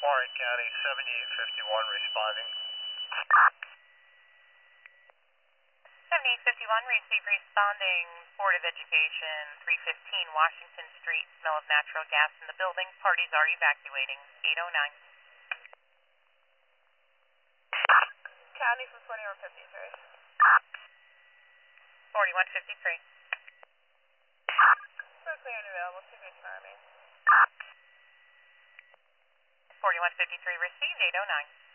Warren County, 7851 responding. 7851, receive responding, Board of Education, 315 Washington Street, smell of natural gas in the building. Parties are evacuating, 809. County from 4153. 4153. We're clear and available, 2 Army. 4153 received, 809.